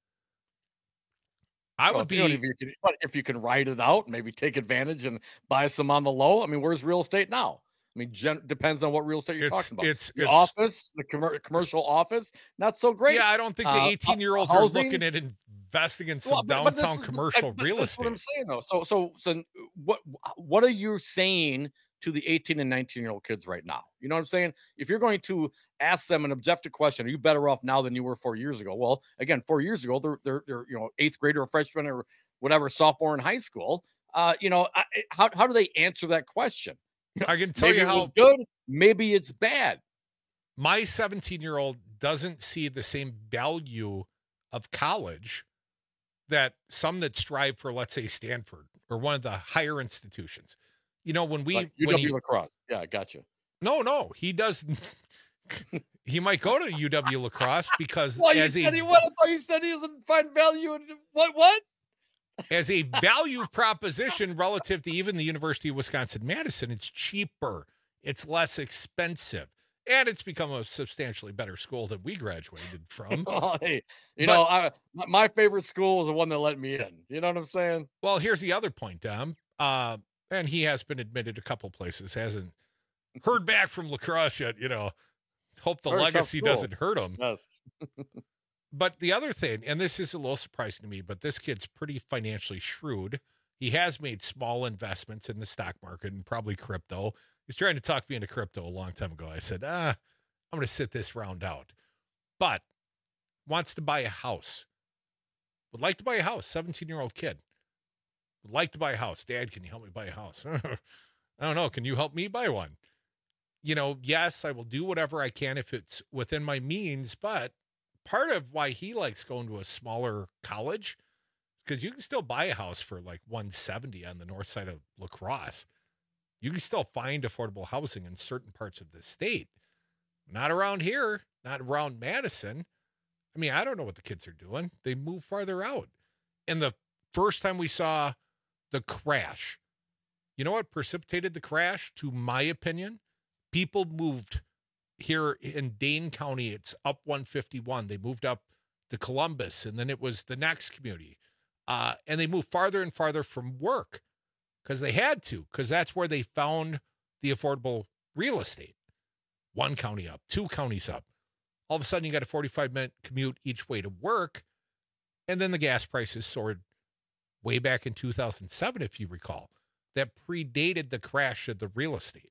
If you can ride it out, maybe take advantage and buy some on the low. I mean, where's real estate now? I mean, depends on what real estate you're talking about. The office, the commercial office, not so great. Yeah, I don't think the 18-year-olds are looking at investing in some downtown commercial real estate. That's what I'm saying, though. So what are you saying to the 18 and 19-year-old kids right now? You know what I'm saying? If you're going to ask them an objective question, are you better off now than you were 4 years ago? Well, again, 4 years ago, they're eighth grader or freshman or whatever, sophomore in high school. How do they answer that question? I can tell you how it's good. Maybe it's bad. My 17-year-old doesn't see the same value of college that some that strive for, let's say, Stanford or one of the higher institutions. When UW La Crosse. Yeah, I got you. No, he doesn't. He might go to UW La Crosse because you said he doesn't find value in what? As a value proposition relative to even the University of Wisconsin-Madison, it's cheaper, it's less expensive, and it's become a substantially better school than we graduated from. My favorite school is the one that let me in. You know what I'm saying? Well, here's the other point, Dom. And he has been admitted a couple places, hasn't heard back from La Crosse yet. Hope the legacy doesn't hurt him. Yes. But the other thing, and this is a little surprising to me, but this kid's pretty financially shrewd. He has made small investments in the stock market and probably crypto. He's trying to talk me into crypto a long time ago. I said, I'm going to sit this round out. But wants to buy a house. Would like to buy a house. 17-year-old kid. Would like to buy a house. Dad, can you help me buy a house? I don't know. Can you help me buy one? Yes, I will do whatever I can if it's within my means, but part of why he likes going to a smaller college, because you can still buy a house for like $170 on the north side of La Crosse. You can still find affordable housing in certain parts of the state. Not around here, not around Madison. I mean, I don't know what the kids are doing. They move farther out. And the first time we saw the crash, you know what precipitated the crash, to my opinion? People moved. Here in Dane County, it's up 151. They moved up to Columbus, and then it was the next community. And they moved farther and farther from work because they had to, because that's where they found the affordable real estate. One county up, two counties up. All of a sudden, you got a 45-minute commute each way to work, and then the gas prices soared way back in 2007, if you recall. That predated the crash of the real estate.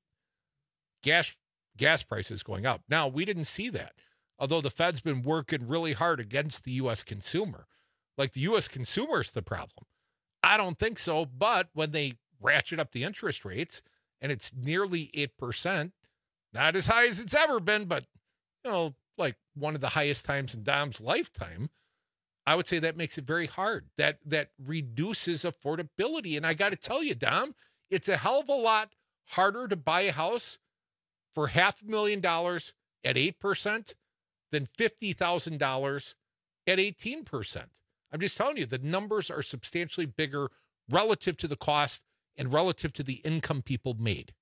Gas prices going up. Now, we didn't see that, although the Fed's been working really hard against the U.S. consumer. Like the U.S. consumer is the problem. I don't think so, but when they ratchet up the interest rates, and it's nearly 8%, not as high as it's ever been, but, like one of the highest times in Dom's lifetime, I would say that makes it very hard. That reduces affordability. And I got to tell you, Dom, it's a hell of a lot harder to buy a house for $500,000 at 8% than $50,000 at 18%. I'm just telling you, the numbers are substantially bigger relative to the cost and relative to the income people made.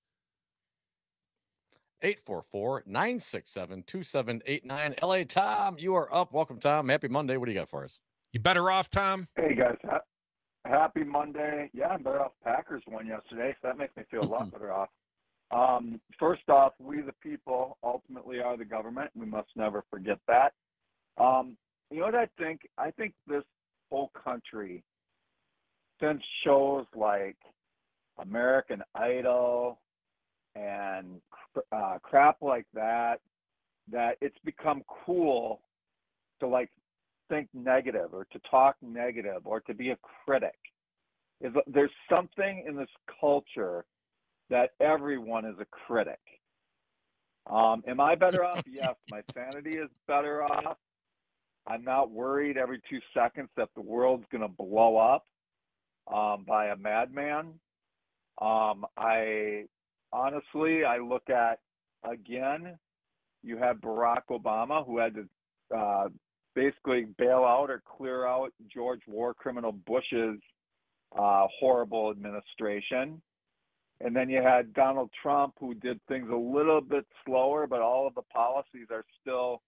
844-967-2789. LA Tom, you are up. Welcome, Tom. Happy Monday. What do you got for us? You better off, Tom? Hey, guys. Happy Monday. Yeah, I'm better off. Packers won yesterday, so that makes me feel a lot better off. First off, we the people ultimately are the government. We must never forget that. You know what I think? I think this whole country, since shows like American Idol and crap like that it's become cool to like think negative or to talk negative or to be a critic. There's something in this culture that everyone is a critic. Am I better off? Yes, my sanity is better off. I'm not worried every 2 seconds that the world's going to blow up by a madman. I look at, again, you have Barack Obama, who had to basically bail out or clear out George war criminal Bush's horrible administration. And then you had Donald Trump, who did things a little bit slower, but all of the policies are still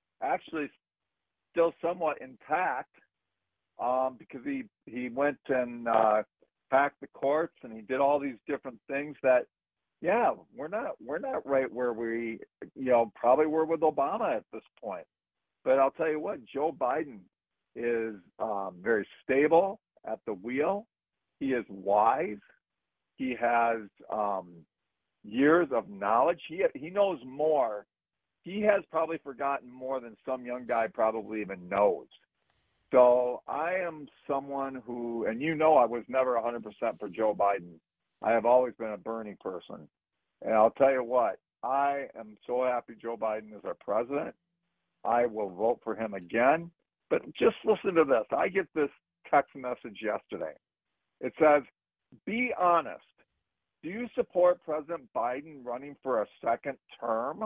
somewhat intact because he went and packed the courts and he did all these different things that, yeah, we're not right where we, probably were with Obama at this point. But I'll tell you what, Joe Biden is very stable at the wheel. He is wise. He has years of knowledge. He knows more. He has probably forgotten more than some young guy probably even knows. So I am someone who, and I was never 100% for Joe Biden. I have always been a Bernie person. And I'll tell you what, I am so happy Joe Biden is our president. I will vote for him again. But just listen to this. I get this text message yesterday. It says, be honest. Do you support President Biden running for a second term?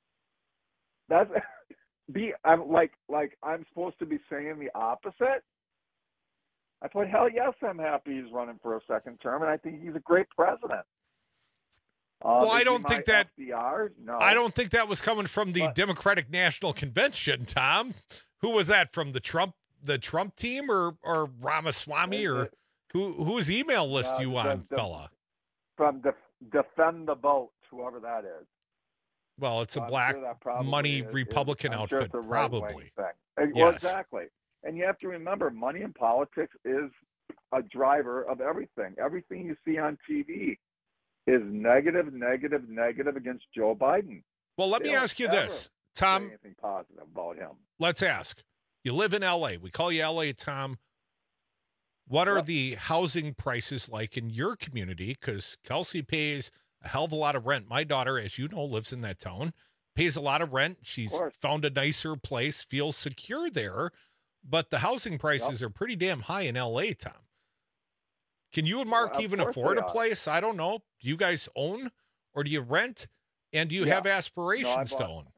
I'm supposed to be saying the opposite. I thought, hell yes, I'm happy he's running for a second term, and I think he's a great president. Well, I don't think that FDR? No. I don't think that was coming from the Democratic National Convention, Tom. Who was that from? The Trump team or Ramaswamy or whose email list you on, fella? From Defend the Vote, whoever that is. Well, it's a black money Republican outfit, probably. Thing. Well, exactly. And you have to remember, money in politics is a driver of everything. Everything you see on TV is negative against Joe Biden. Well, let me ask you this, Tom. Anything positive about him? Let's ask. You live in L.A. We call you L.A. Tom. What are the housing prices like in your community? Because Kelsey pays a hell of a lot of rent. My daughter, as you know, lives in that town, pays a lot of rent. She's found a nicer place, feels secure there, but the housing prices are pretty damn high in L.A., Tom. Can you and Mark even afford a place? I don't know. Do you guys own or do you rent? And do you have aspirations to own?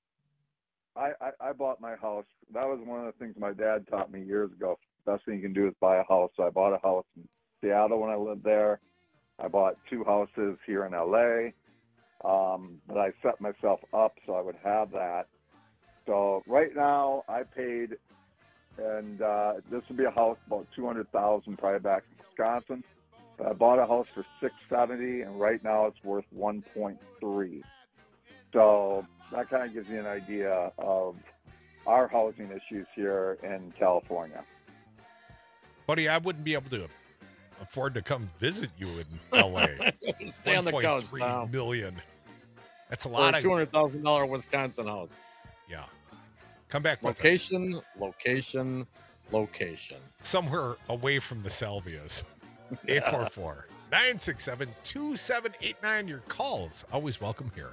I bought my house. That was one of the things my dad taught me years ago. Best thing you can do is buy a house. So I bought a house in Seattle when I lived there. I bought 2 houses here in LA, but I set myself up so I would have that. So right now I paid, and this would be a house about $200,000 probably back in Wisconsin. But I bought a house for $670,000, and right now it's worth $1.3. So that kind of gives you an idea of our housing issues here in California. Buddy, I wouldn't be able to afford to come visit you in L.A. Stay on the couch. $1.3 million. That's a lot. For a $200,000 Wisconsin house. Yeah. Come back with location. Somewhere away from the salvias. 844-967-2789. Your calls always welcome here.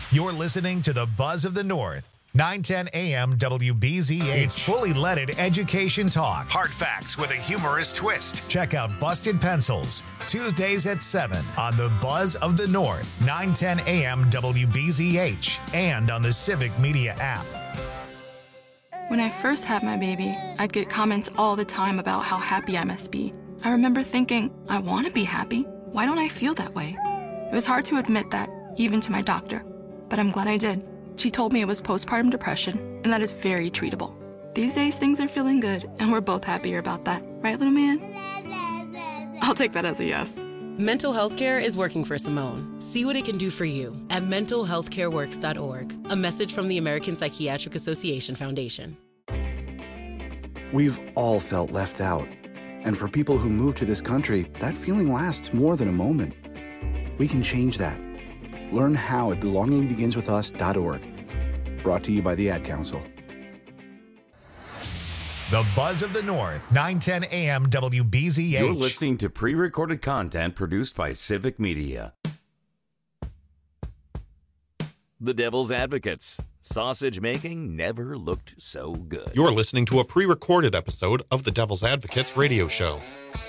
You're listening to the Buzz of the North. 910 AM WBZH. It's fully leaded education talk. Hard facts with a humorous twist. Check out Busted Pencils, Tuesdays at 7 on the Buzz of the North. 910 AM WBZH and on the Civic Media app. When I first had my baby, I'd get comments all the time about how happy I must be. I remember thinking, I want to be happy. Why don't I feel that way? It was hard to admit that, even to my doctor. But I'm glad I did. She told me it was postpartum depression, and that is very treatable. These days, things are feeling good, and we're both happier about that. Right, little man? I'll take that as a yes. Mental health care is working for Simone. See what it can do for you at mentalhealthcareworks.org. A message from the American Psychiatric Association Foundation. We've all felt left out. And for people who move to this country, that feeling lasts more than a moment. We can change that. Learn how at belongingbeginswithus.org. Brought to you by the Ad Council. The Buzz of the North, 910 AM WBZH. You're listening to pre-recorded content produced by Civic Media. The Devil's Advocates. Sausage making never looked so good. You're listening to a pre-recorded episode of the Devil's Advocates radio show.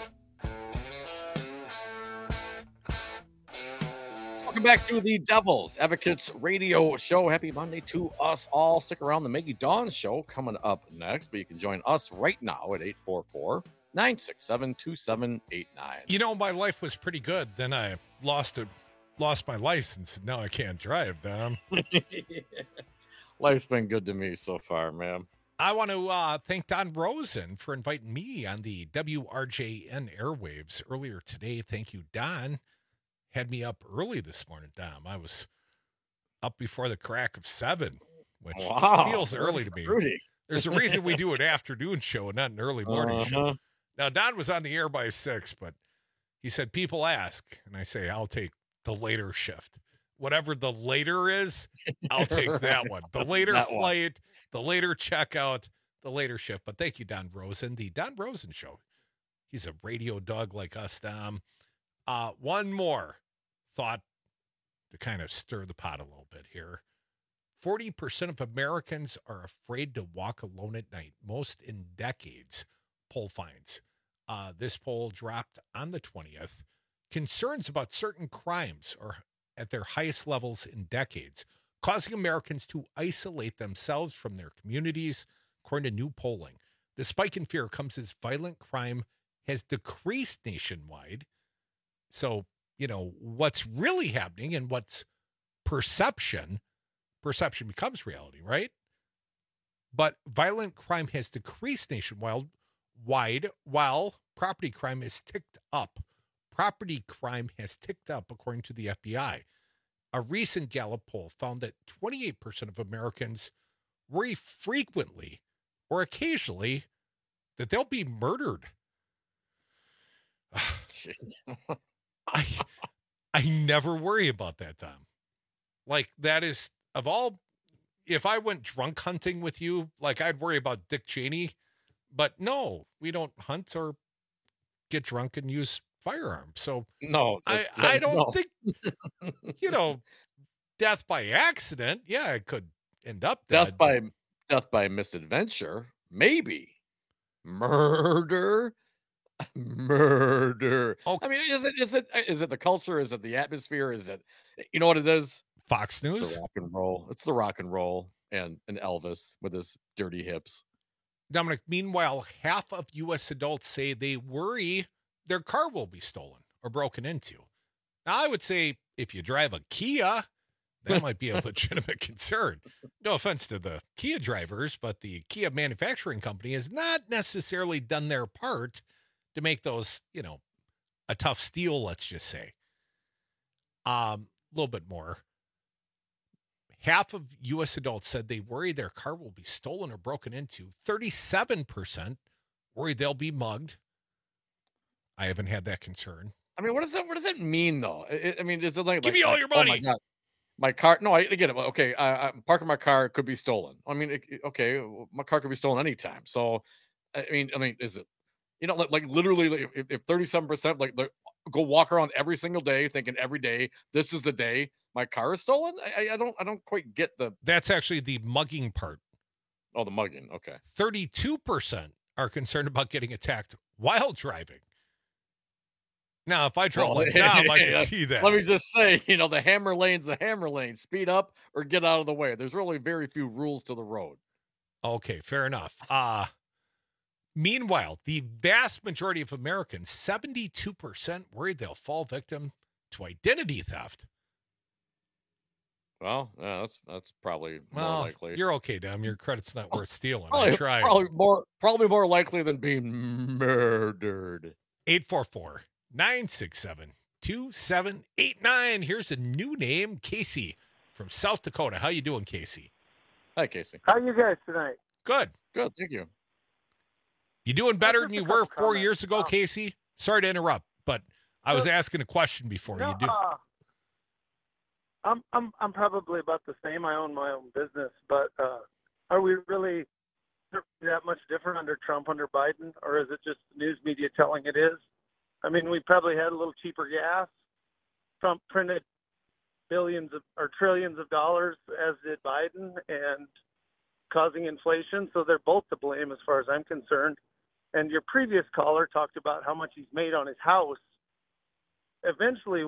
Welcome back to the Devil's Advocates radio show. Happy Monday to us all. Stick around. The Maggie Dawn show coming up next, but you can join us right now at 844-967-2789. You know, my life was pretty good. Then I lost my license, and now I can't drive, Dom. Life's been good to me so far, man. I want to thank Don Rosen for inviting me on the WRJN airwaves earlier today. Thank you, Don. Had me up early this morning, Dom. I was up before the crack of 7, which feels early to me. Fruity. There's a reason we do an afternoon show and not an early morning show. Now, Don was on the air by 6, but he said, people ask, and I say, I'll take the later shift. Whatever the later is, I'll take that one. The later flight, the later checkout, the later shift. But thank you, Don Rosen. The Don Rosen Show. He's a radio dog like us, Dom. One more thought to kind of stir the pot a little bit here. 40% of Americans are afraid to walk alone at night, most in decades, poll finds. This poll dropped on the 20th. Concerns about certain crimes are at their highest levels in decades, causing Americans to isolate themselves from their communities, according to new polling. The spike in fear comes as violent crime has decreased nationwide. So, you know, what's really happening and what's perception becomes reality, right? But violent crime has decreased nationwide while property crime has ticked up. Property crime has ticked up, according to the FBI. A recent Gallup poll found that 28% of Americans worry frequently or occasionally that they'll be murdered. I never worry about that, Tom. Like, that is, of all, if I went drunk hunting with you, like, I'd worry about Dick Cheney. But no, we don't hunt or get drunk and use firearms. So no, I don't think, you know, death by accident. Yeah, it could end up dead. Death by misadventure, maybe. Murder. Okay. I mean, is it the culture? Is it the atmosphere? Is it, you know what it is? Fox News. It's the rock and roll. It's the rock and roll and Elvis with his dirty hips. Dominic, meanwhile, half of U.S. adults say they worry their car will be stolen or broken into. Now, I would say if you drive a Kia, that might be a legitimate concern. No offense to the Kia drivers, but the Kia manufacturing company has not necessarily done their part to make those, you know, a tough steal, let's just say. A little bit more. Half of U.S. adults said they worry their car will be stolen or broken into. 37% worry they'll be mugged. I haven't had that concern. I mean, what does that mean, though? I mean, is it like, give me all your money? Oh my God. My car, no, I get it. Okay, I'm parking my car, it could be stolen. I mean, okay, my car could be stolen anytime. So, I mean, is it, you know, like literally, if 37%, like go walk around every single day thinking every day, this is the day my car is stolen? I don't quite get the. That's actually the mugging part. Oh, the mugging. Okay. 32% are concerned about getting attacked while driving. Now, if I drove like Dom, I can see that. Let me just say, the hammer lane's the hammer lane. Speed up or get out of the way. There's really very few rules to the road. Okay, fair enough. Meanwhile, the vast majority of Americans, 72%, worried they'll fall victim to identity theft. Well, yeah, that's probably more likely. You're okay, Dom. Your credit's not worth stealing. Probably, I tried. Probably more likely than being murdered. 844-967-2789. Here's a new name, Casey from South Dakota. How you doing, Casey? Hi, Casey. How you guys tonight? Good. Good, thank you. You doing better than you were 4 years ago, Casey? Sorry to interrupt, but I was asking a question before. You do. I'm probably about the same. I own my own business, but are we really that much different under Trump, under Biden, or is it just the news media telling it is? I mean, we probably had a little cheaper gas. Trump printed billions or trillions of dollars, as did Biden, and causing inflation. So they're both to blame as far as I'm concerned. And your previous caller talked about how much he's made on his house. Eventually,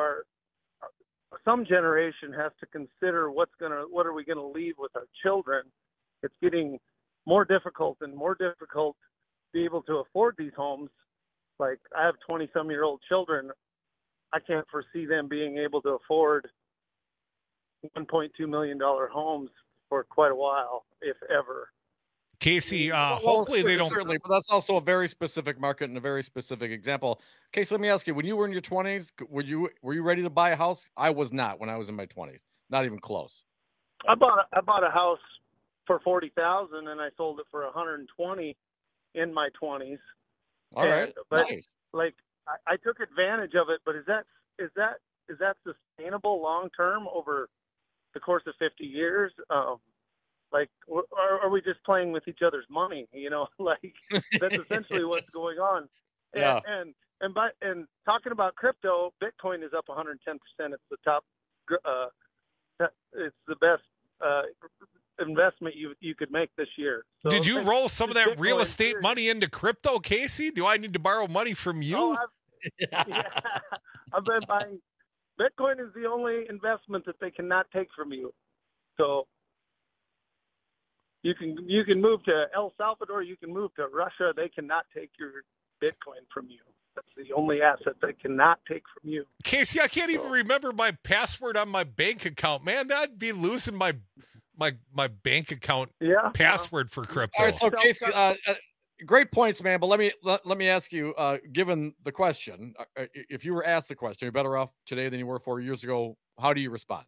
some generation has to consider what are we gonna leave with our children. It's getting more difficult and more difficult to be able to afford these homes. Like, I have 20-some-year-old children. I can't foresee them being able to afford $1.2 million homes for quite a while, if ever. Casey, hopefully they don't. Certainly, but that's also a very specific market and a very specific example. Casey, let me ask you: when you were in your 20s, were you ready to buy a house? I was not when I was in my 20s, not even close. I bought a house for $40,000 and I sold it for $120,000 in my 20s. All right, but nice. Like I took advantage of it, but is that sustainable long term over the course of 50 years? Like, are we just playing with each other's money? Like, that's essentially what's going on. Yeah. And talking about crypto, Bitcoin is up 110%. It's the top. It's the best investment you could make this year. So did you roll some of that real estate money into crypto, Casey? Do I need to borrow money from you? I've been buying. Bitcoin is the only investment that they cannot take from you. So you can move to El Salvador, you can move to Russia. They cannot take your Bitcoin from you. That's the only asset they cannot take from you. Casey, I can't even remember my password on my bank account. Man, that'd be losing my bank account password for crypto. All right, so Casey, great points, man. But let me ask you, given the question, if you were asked the question, you're better off today than you were 4 years ago. How do you respond?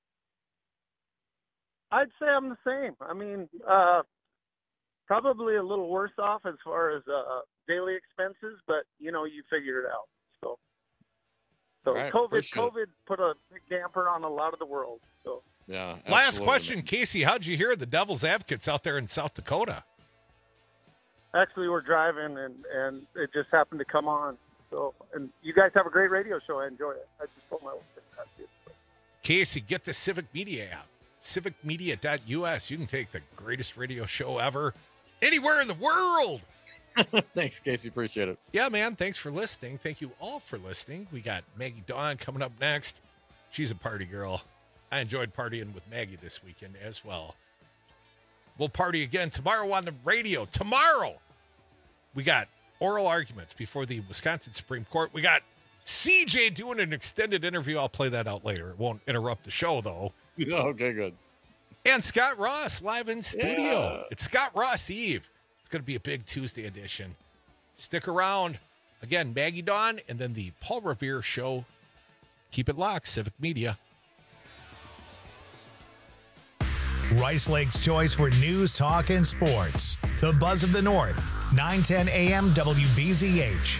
I'd say I'm the same. I mean, probably a little worse off as far as daily expenses, but you figure it out. So right, COVID put a big damper on a lot of the world. So yeah. Last question, Casey. How'd you hear the Devil's Advocates out there in South Dakota? Actually, we're driving and it just happened to come on. So, and you guys have a great radio show. I enjoy it. I just told my wife that. Casey, get the Civic Media app. civicmedia.us. You can take the greatest radio show ever anywhere in the world. Thanks, Casey. Appreciate it. Yeah, man. Thanks for listening. Thank you all for listening. We got Maggie Dawn coming up next. She's a party girl. I enjoyed partying with Maggie this weekend as well. We'll party again tomorrow on the radio. Tomorrow, we got oral arguments before the Wisconsin Supreme Court. We got CJ doing an extended interview. I'll play that out later. It won't interrupt the show, though. Okay, good. And Scott Ross live in studio. Yeah. It's Scott Ross Eve. It's going to be a big Tuesday edition. Stick around. Again, Maggie Dawn and then the Paul Revere Show. Keep it locked, Civic Media. Rice Lake's choice for news, talk, and sports. The Buzz of the North, 910 AM WBZH.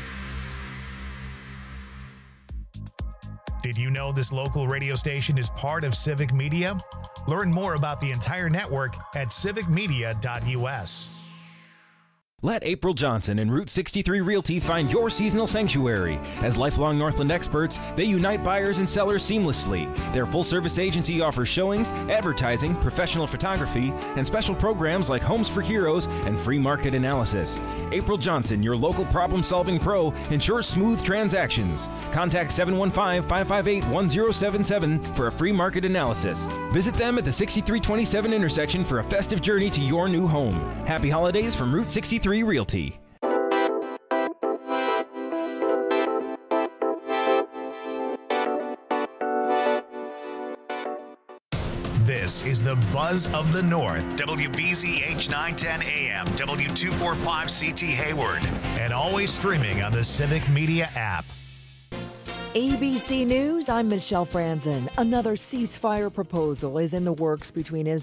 Did you know this local radio station is part of Civic Media? Learn more about the entire network at civicmedia.us. Let April Johnson and Route 63 Realty find your seasonal sanctuary. As lifelong Northland experts, they unite buyers and sellers seamlessly. Their full-service agency offers showings, advertising, professional photography, and special programs like Homes for Heroes and free market analysis. April Johnson, your local problem-solving pro, ensures smooth transactions. Contact 715-558-1077 for a free market analysis. Visit them at the 6327 intersection for a festive journey to your new home. Happy holidays from Route 63 Realty. This is the Buzz of the North, WBZH 910 AM, W245CT Hayward, and always streaming on the Civic Media app. ABC News, I'm Michelle Franzen. Another ceasefire proposal is in the works between Israel